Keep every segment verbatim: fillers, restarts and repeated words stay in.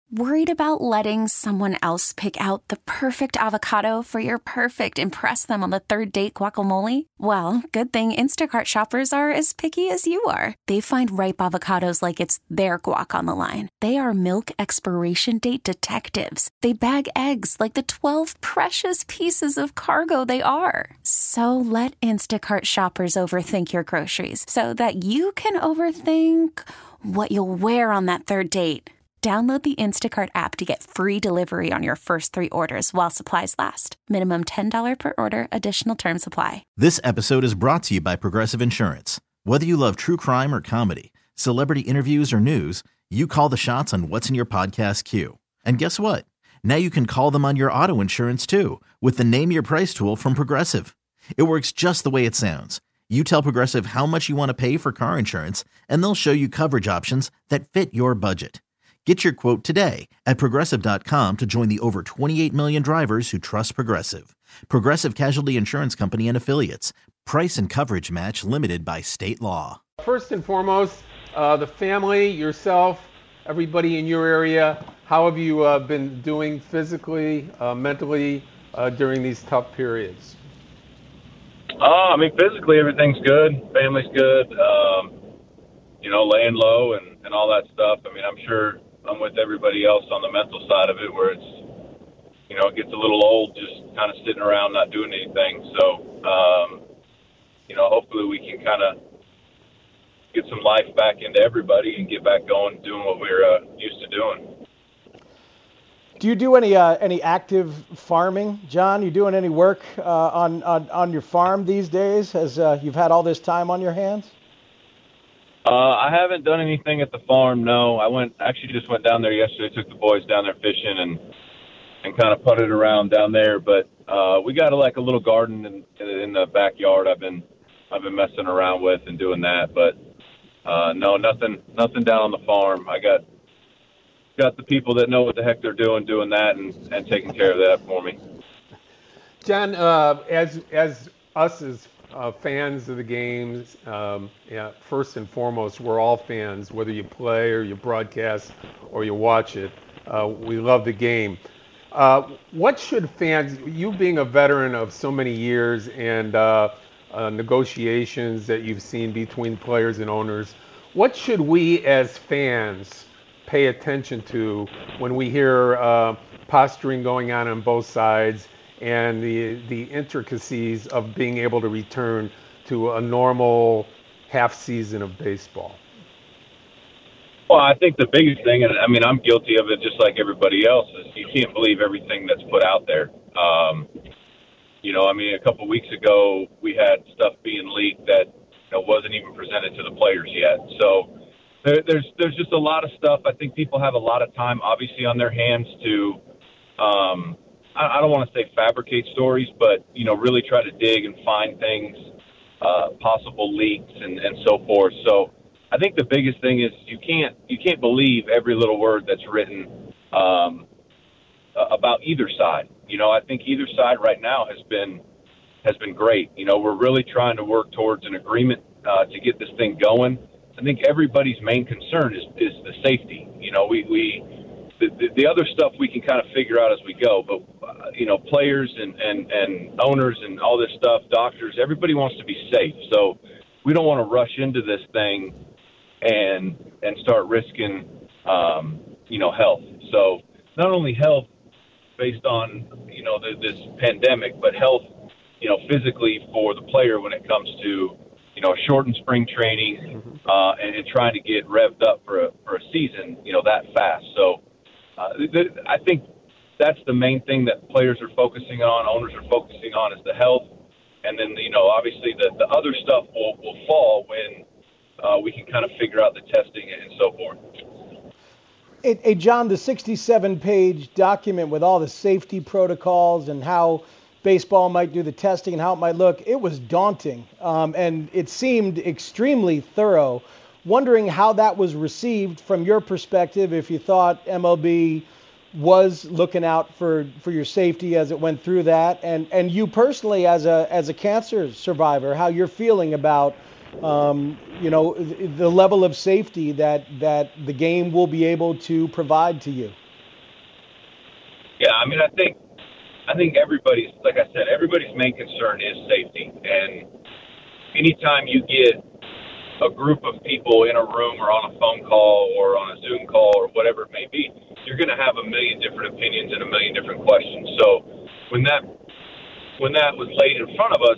Worried about letting someone else pick out the perfect avocado for your perfect impress them on the third date guacamole? Well, good thing Instacart shoppers are as picky as you are. They find ripe avocados like it's their guac on the line. They are milk expiration date detectives. They bag eggs like the twelve precious pieces of cargo they are. So let Instacart shoppers overthink your groceries so that you can overthink what you'll wear on that third date. Download the Instacart app to get free delivery on your first three orders while supplies last. Minimum ten dollars per order. Additional terms apply. This episode is brought to you by Progressive Insurance. Whether you love true crime or comedy, celebrity interviews or news, you call the shots on what's in your podcast queue. And guess what? Now you can call them on your auto insurance too with the Name Your Price tool from Progressive. It works just the way it sounds. You tell Progressive how much you want to pay for car insurance, and they'll show you coverage options that fit your budget. Get your quote today at Progressive dot com to join the over twenty-eight million drivers who trust Progressive. Progressive Casualty Insurance Company and Affiliates. Price and coverage match limited by state law. First and foremost, uh, the family, yourself, everybody in your area, how have you uh, been doing physically, uh, mentally uh, during these tough periods? Oh, I mean, physically everything's good. Family's good. Um, you know, laying low and, and all that stuff. I mean, I'm sure I'm with everybody else on the mental side of it where it's, you know, it gets a little old just kind of sitting around not doing anything. So, um, you know, hopefully we can kind of get some life back into everybody and get back going doing what we're uh, used to doing. Do you do any uh, any active farming, John? You doing any work uh, on, on on your farm these days as uh, you've had all this time on your hands? Uh, I haven't done anything at the farm, no. I went actually just went down there yesterday, took the boys down there fishing and and kind of putted around down there. But uh, we got a, like a little garden in, in the backyard. I've been I've been messing around with and doing that. But uh, no, nothing nothing down on the farm. I got got the people that know what the heck they're doing doing that and, and taking care of that for me. John, uh, as as us as Uh, fans of the games, um, yeah, first and foremost, we're all fans, whether you play or you broadcast or you watch it. Uh, we love the game. Uh, what should fans, you being a veteran of so many years and uh, uh, negotiations that you've seen between players and owners, what should we as fans pay attention to when we hear uh, posturing going on on both sides and the the intricacies of being able to return to a normal half season of baseball? Well, I think the biggest thing, and I mean, I'm guilty of it just like everybody else, is you can't believe everything that's put out there. Um, you know, I mean, a couple of weeks ago, we had stuff being leaked that you know, wasn't even presented to the players yet. So there, there's there's just a lot of stuff. I think people have a lot of time, obviously, on their hands to um, – I don't want to say fabricate stories, but, you know, really try to dig and find things, uh, possible leaks and, and so forth. So I think the biggest thing is you can't you can't believe every little word that's written um, about either side. You know, I think either side right now has been has been great. You know, we're really trying to work towards an agreement uh, to get this thing going. I think everybody's main concern is, is the safety. You know, we, we the, the, the other stuff we can kind of figure out as we go, but uh, you know, players and, and, and owners and all this stuff, doctors, everybody wants to be safe. So we don't want to rush into this thing and and start risking, um, you know, health. So not only health based on, you know, the, this pandemic, but health, you know, physically for the player when it comes to, you know, shortened spring training uh, and, and trying to get revved up for a, for a season, you know, that fast. So uh, th- I think that's the main thing that players are focusing on, owners are focusing on, is the health. And then, you know, obviously the, the other stuff will, will fall when uh, we can kind of figure out the testing and so forth. Hey, hey, John, the sixty-seven page document with all the safety protocols and how baseball might do the testing and how it might look, it was daunting. Um, and it seemed extremely thorough. Wondering how that was received from your perspective, if you thought M L B was looking out for, for your safety as it went through that, and, and you personally as a as a cancer survivor, how you're feeling about um, you know, the level of safety that, that the game will be able to provide to you. Yeah, I mean, I think I think everybody's, like I said, everybody's main concern is safety. And anytime you get a group of people in a room or on a phone call or on a Zoom call or whatever it may be, you're going to have a million different opinions and a million different questions. So when that when that was laid in front of us,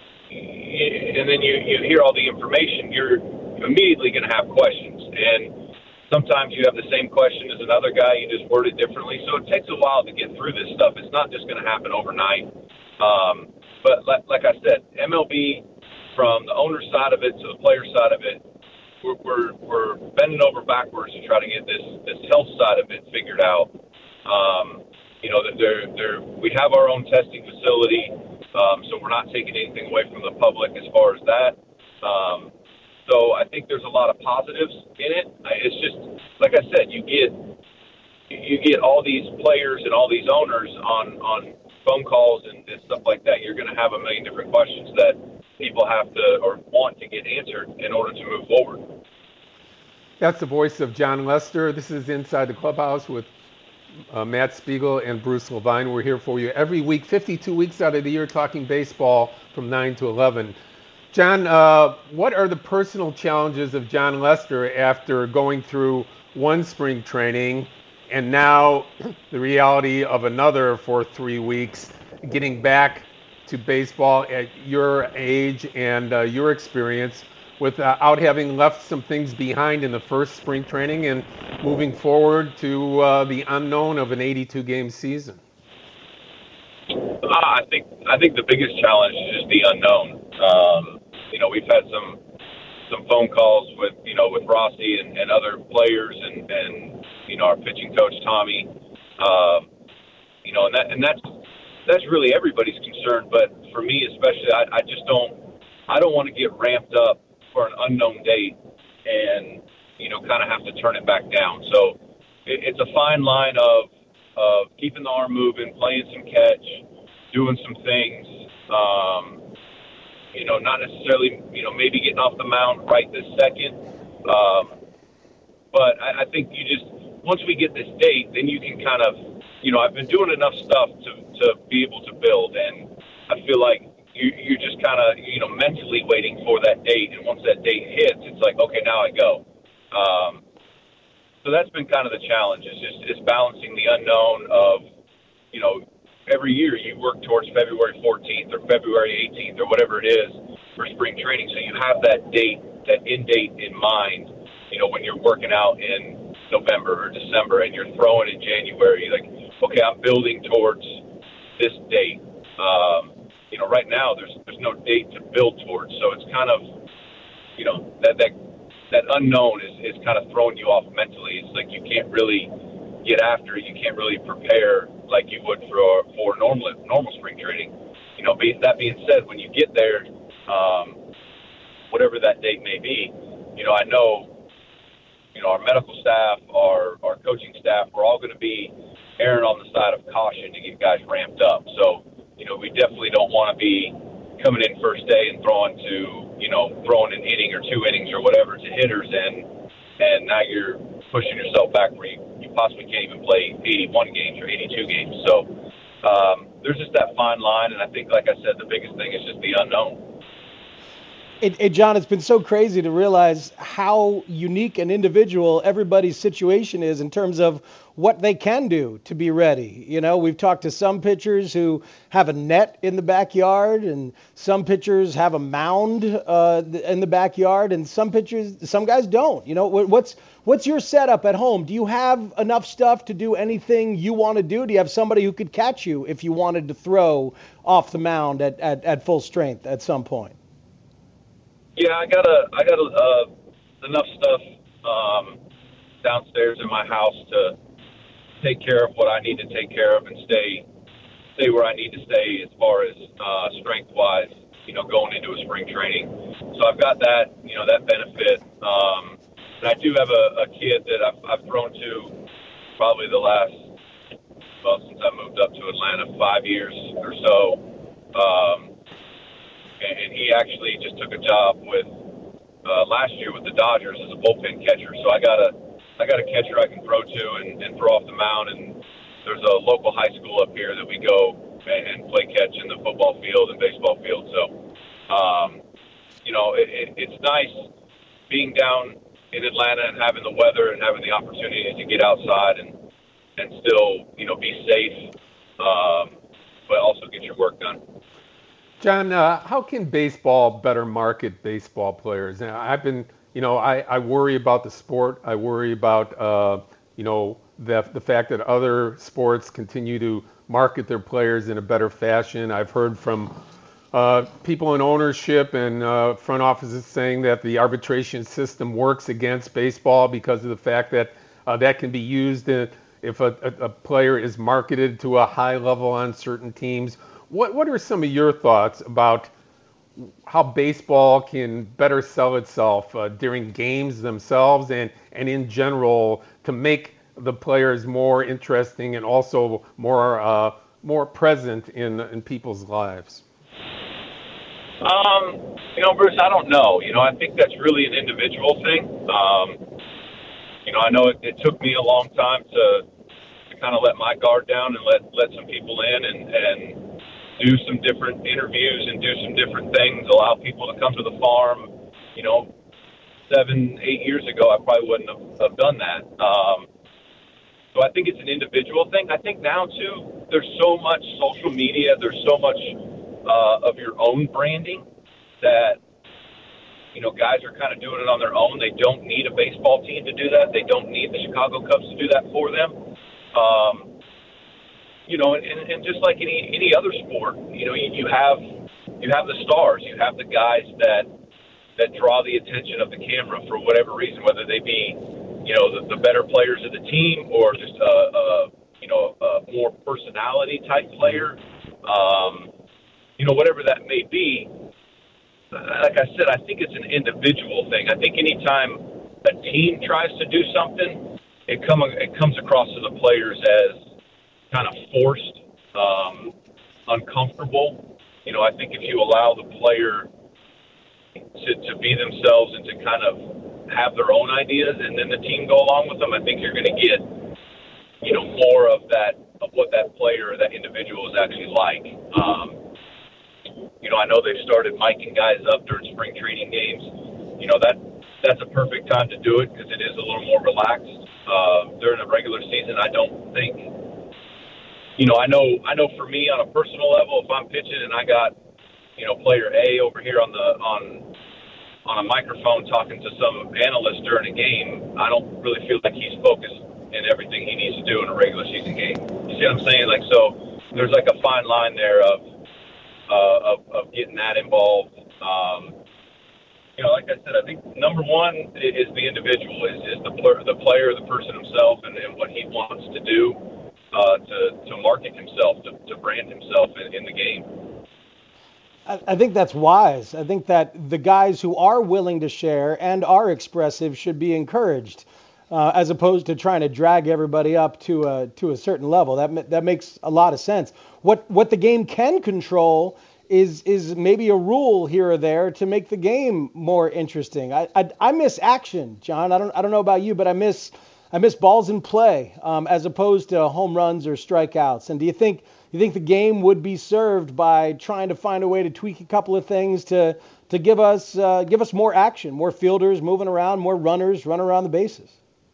and then you, you hear all the information, you're immediately going to have questions. And sometimes you have the same question as another guy, you just word it differently. So it takes a while to get through this stuff. It's not just going to happen overnight. Um, but like, like I said, M L B, from the owner side of it to the player side of it, we're, we're, we're bending over backwards to try to get this, this health side of it figured out. Um, you know, that they're, they're, we have our own testing facility, um, so we're not taking anything away from the public as far as that. Um, so I think there's a lot of positives in it. It's just, like I said, you get you get all these players and all these owners on, on phone calls and, and stuff like that. You're going to have a million different questions that people have to or want to get answered in order to move forward. That's the voice of Jon Lester. This is Inside the Clubhouse with uh, Matt Spiegel and Bruce Levine. We're here for you every week, fifty-two weeks out of the year, talking baseball from nine to eleven. Jon, uh, what are the personal challenges of Jon Lester after going through one spring training and now the reality of another for three weeks, getting back to baseball at your age and uh, your experience without having left some things behind in the first spring training and moving forward to uh, the unknown of an eighty-two game season? Uh, I think I think the biggest challenge is just the unknown. Um, you know, we've had some some phone calls with you know with Rossi and, and other players and, and you know our pitching coach Tommy. Um, you know, and that and that's. That's really everybody's concern, but for me especially, I, I just don't, I don't want to get ramped up for an unknown date and, you know, kind of have to turn it back down. So it, it's a fine line of, of keeping the arm moving, playing some catch, doing some things, um, you know, not necessarily, you know, maybe getting off the mound right this second. Um, but I, I think you just, once we get this date, then you can kind of, you know, I've been doing enough stuff to, to be able to build, and I feel like you, you're just kind of, you know, mentally waiting for that date, and once that date hits, it's like, okay, now I go. Um, so that's been kind of the challenge, is just is balancing the unknown of, you know, every year you work towards February fourteenth or February eighteenth or whatever it is for spring training, so you have that date, that end date in mind, you know, when you're working out in November or December and you're throwing in January, like, okay, I'm building towards this date. Um, you know, right now there's there's no date to build towards, so it's kind of, you know, that that that unknown is, is kind of throwing you off mentally. It's like you can't really get after it. You can't really prepare like you would for for normal normal spring training. You know, be, that being said, when you get there, um, whatever that date may be, you know, I know, you know, our medical staff, our our coaching staff, we're all going to be erring on the side of caution to get guys ramped up. So, you know, we definitely don't want to be coming in first day and throwing to, you know, throwing an inning or two innings or whatever to hitters, and and now you're pushing yourself back where you, you possibly can't even play eighty-one games or eighty-two games. So um, there's just that fine line, and I think, like I said, the biggest thing is just the unknown. It, it, John, it's been so crazy to realize how unique and individual everybody's situation is in terms of what they can do to be ready. You know, we've talked to some pitchers who have a net in the backyard, and some pitchers have a mound uh, in the backyard, and some pitchers, some guys don't. You know, what's what's your setup at home? Do you have enough stuff to do anything you want to do? Do you have somebody who could catch you if you wanted to throw off the mound at, at, at full strength at some point? Yeah, I got a, I got a, uh, enough stuff um, downstairs in my house to take care of what I need to take care of and stay, stay where I need to stay as far as uh, strength-wise, you know, going into a spring training. So I've got that, you know, that benefit. Um, and I do have a, a kid that I've, I've thrown to probably the last, well, since I moved up to Atlanta, five years or so. Um, And he actually just took a job with uh, last year with the Dodgers as a bullpen catcher. So I got a I got a catcher I can throw to and, and throw off the mound, and there's a local high school up here that we go and play catch in the football field and baseball field. So, um, you know, it, it, it's nice being down in Atlanta and having the weather and having the opportunity to get outside and, and still, you know, be safe, um, but also get your work done. John, uh, how can baseball better market baseball players? Now, I've been, you know, I, I worry about the sport. I worry about, uh, you know, the, the fact that other sports continue to market their players in a better fashion. I've heard from uh, people in ownership and uh, front offices saying that the arbitration system works against baseball because of the fact that uh, that can be used in, if a, a, a player is marketed to a high level on certain teams. What what are some of your thoughts about how baseball can better sell itself uh, during games themselves and, and in general to make the players more interesting and also more uh, more present in in people's lives? Um, you know, Bruce, I don't know. You know, I think that's really an individual thing. Um, you know, I know it, it took me a long time to, to kind of let my guard down and let, let some people in and, and do some different interviews and do some different things, allow people to come to the farm. You know, seven, eight years ago, I probably wouldn't have, have done that. Um, so I think it's an individual thing. I think now, too, there's so much social media, there's so much uh, of your own branding that, you know, guys are kind of doing it on their own. They don't need a baseball team to do that. They don't need the Chicago Cubs to do that for them. Um, you know, and, and just like any any other sport, you know, you, you have you have the stars, you have the guys that that draw the attention of the camera for whatever reason, whether they be, you know, the, the better players of the team or just a, a you know a more personality type player, um, you know, whatever that may be. Like I said, I think it's an individual thing. I think anytime a team tries to do something, it come it comes across to the players as kind of forced, um, uncomfortable. You know, I think if you allow the player to, to be themselves and to kind of have their own ideas and then the team go along with them, I think you're going to get, you know, more of that, of what that player or that individual is actually like. Um, you know, I know they've started miking guys up during spring training games. You know, that that's a perfect time to do it because it is a little more relaxed. Uh, during the regular season, I don't think, you know, I know, I know for me on a personal level, if I'm pitching and I got, you know, player A over here on the, on, on a microphone talking to some analyst during a game, I don't really feel like he's focused in everything he needs to do in a regular season game. You see what I'm saying? Like, so there's like a fine line there of, uh, of, of getting that involved. Um, you know, like I said, I think number one is the individual, is, is the, the player, the person himself, and, and what he wants to do. Uh, to, to market himself, to, to brand himself in, in the game. I, I think that's wise. I think that the guys who are willing to share and are expressive should be encouraged, uh, as opposed to trying to drag everybody up to a to a certain level. That that makes a lot of sense. What what the game can control is is maybe a rule here or there to make the game more interesting. I I, I miss action, John. I don't I don't know about you, but I miss. I miss balls in play um, as opposed to home runs or strikeouts. And do you think you think the game would be served by trying to find a way to tweak a couple of things to to give us uh, give us more action, more fielders moving around, more runners running around the bases?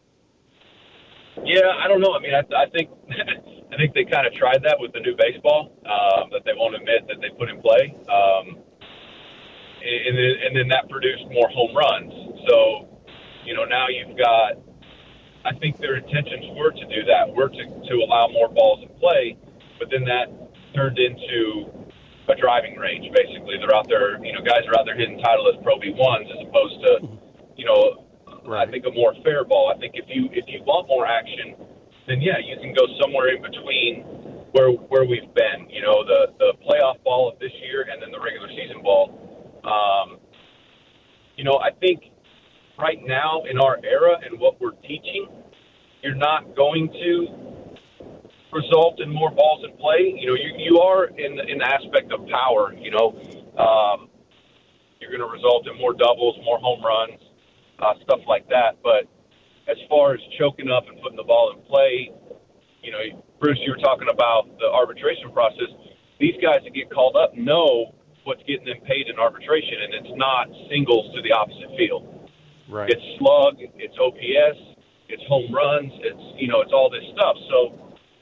Yeah, I don't know. I mean, I, I think I think they kind of tried that with the new baseball um, that they won't admit that they put in play, um, and then, and then that produced more home runs. So, you know, now you've got. I think their intentions were to do that, were to, to allow more balls in play, but then that turned into a driving range, basically. They're out there, you know, guys are out there hitting Titleist Pro V ones as opposed to, you know, right. I think a more fair ball. I think if you if you want more action, then, yeah, you can go somewhere in between where where we've been, you know, the, the playoff ball of this year and then the regular season ball. Um, you know, I think right now in our era and what we're teaching, you're not going to result in more balls in play. You know, you, you are in the, in the aspect of power, you know, um, you're going to result in more doubles, more home runs, uh, stuff like that. But as far as choking up and putting the ball in play, you know, Bruce, you were talking about the arbitration process. These guys that get called up know what's getting them paid in arbitration, and it's not singles to the opposite field. Right. It's slug, it's O P S, it's home runs, it's, you know, it's all this stuff. So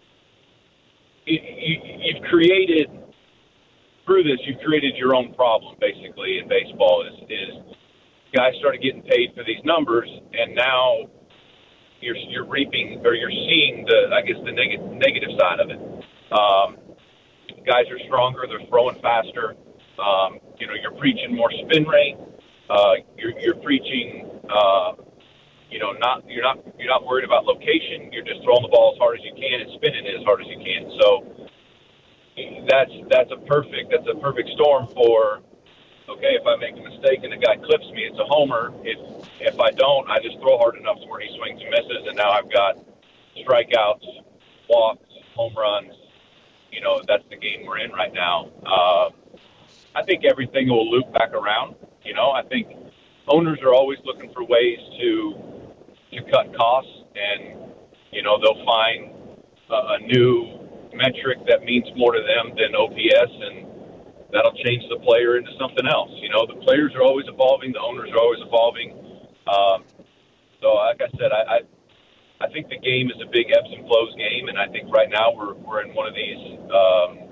you, you, you've created, through this, you've created your own problem, basically, in baseball, is, is guys started getting paid for these numbers, and now you're you're reaping, or you're seeing the, I guess, the neg- negative side of it. Um, guys are stronger, they're throwing faster. Um, you know, you're preaching more spin rate. Uh, you're you're preaching, uh, you know, not you're not you're not worried about location. You're just throwing the ball as hard as you can and spinning it as hard as you can. So that's that's a perfect that's a perfect storm for. Okay, if I make a mistake and the guy clips me, it's a homer. If if I don't, I just throw hard enough to where he swings and misses, and now I've got strikeouts, walks, home runs. You know, that's the game we're in right now. Uh, I think everything will loop back around. You know, I think owners are always looking for ways to to cut costs, and, you know, they'll find a, a new metric that means more to them than O P S, and that'll change the player into something else. You know, the players are always evolving. The owners are always evolving. Um, so, like I said, I, I I think the game is a big ebbs and flows game, and I think right now we're we're in one of these, um,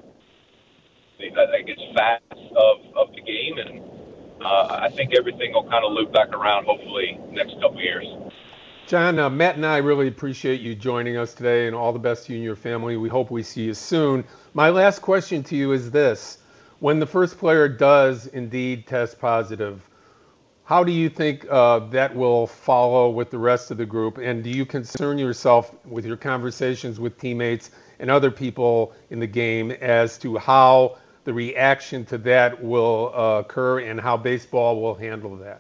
I guess, facets of, of the game, and uh, I think everything will kind of loop back around, hopefully, next couple of years. John, uh, Matt and I really appreciate you joining us today, and all the best to you and your family. We hope we see you soon. My last question to you is this. When the first player does indeed test positive, how do you think uh, that will follow with the rest of the group? And do you concern yourself with your conversations with teammates and other people in the game as to how the reaction to that will uh, occur and how baseball will handle that?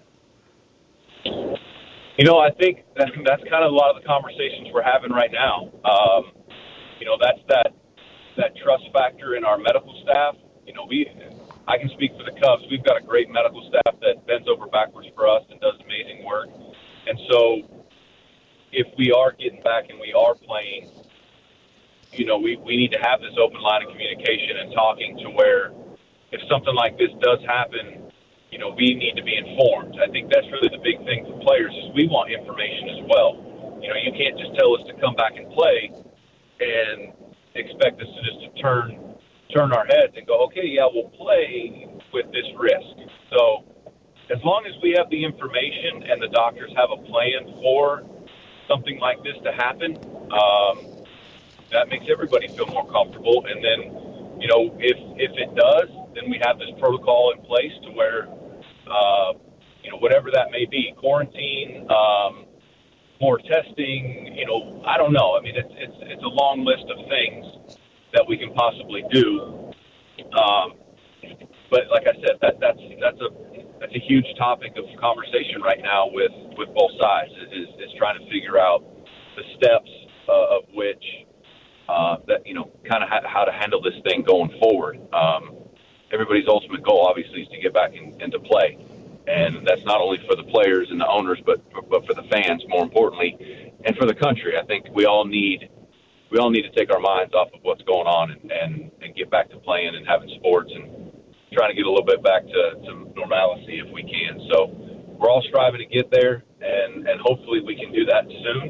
You know, I think that, that's kind of a lot of the conversations we're having right now. Um, you know, that's that that trust factor in our medical staff. You know, we, I can speak for the Cubs. We've got a great medical staff that bends over backwards for us and does amazing work. And so if we are getting back and we are playing, you know, we, we need to have this open line of communication and talking to where if something like this does happen, you know, we need to be informed. I think that's really the big thing for players is we want information as well. You know, you can't just tell us to come back and play and expect us to just to turn turn our heads and go, okay, yeah, we'll play with this risk. So as long as we have the information and the doctors have a plan for something like this to happen, um, that makes everybody feel more comfortable. And then, you know, if if it does, then we have this protocol in place to where, uh, you know, whatever that may be, quarantine, um, more testing, you know, I don't know. I mean, it's it's it's a long list of things that we can possibly do. Um, but like I said, that that's that's a that's a huge topic of conversation right now with, with both sides. Is is trying to figure out the steps uh, of which uh, that you know kind of ha- how to handle this thing going forward. Um, everybody's ultimate goal, obviously, is to get back in, into play, and that's not only for the players and the owners, but but for the fans, more importantly, and for the country. I think we all need. We all need to take our minds off of what's going on and, and, and get back to playing and having sports and trying to get a little bit back to, to normalcy if we can. So we're all striving to get there, and, and hopefully we can do that soon.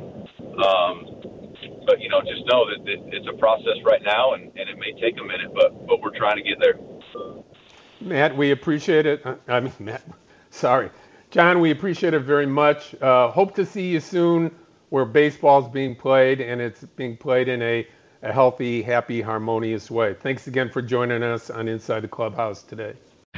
Um, but, you know, just know that it, it's a process right now, and, and it may take a minute, but, but we're trying to get there. Matt, we appreciate it. I mean, Matt, sorry. John, we appreciate it very much. Uh, hope to see you soon, where baseball's being played, and it's being played in a, a healthy, happy, harmonious way. Thanks again for joining us on Inside the Clubhouse today.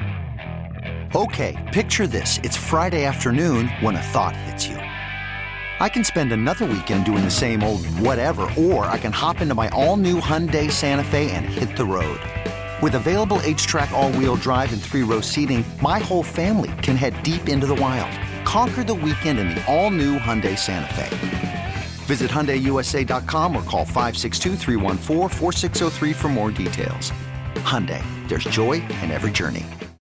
Okay, picture this. It's Friday afternoon when a thought hits you. I can spend another weekend doing the same old whatever, or I can hop into my all-new Hyundai Santa Fe and hit the road. With available H-Track all-wheel drive and three-row seating, my whole family can head deep into the wild. Conquer the weekend in the all-new Hyundai Santa Fe. Visit Hyundai U S A dot com or call five six two, three one four, four six zero three for more details. Hyundai, there's joy in every journey.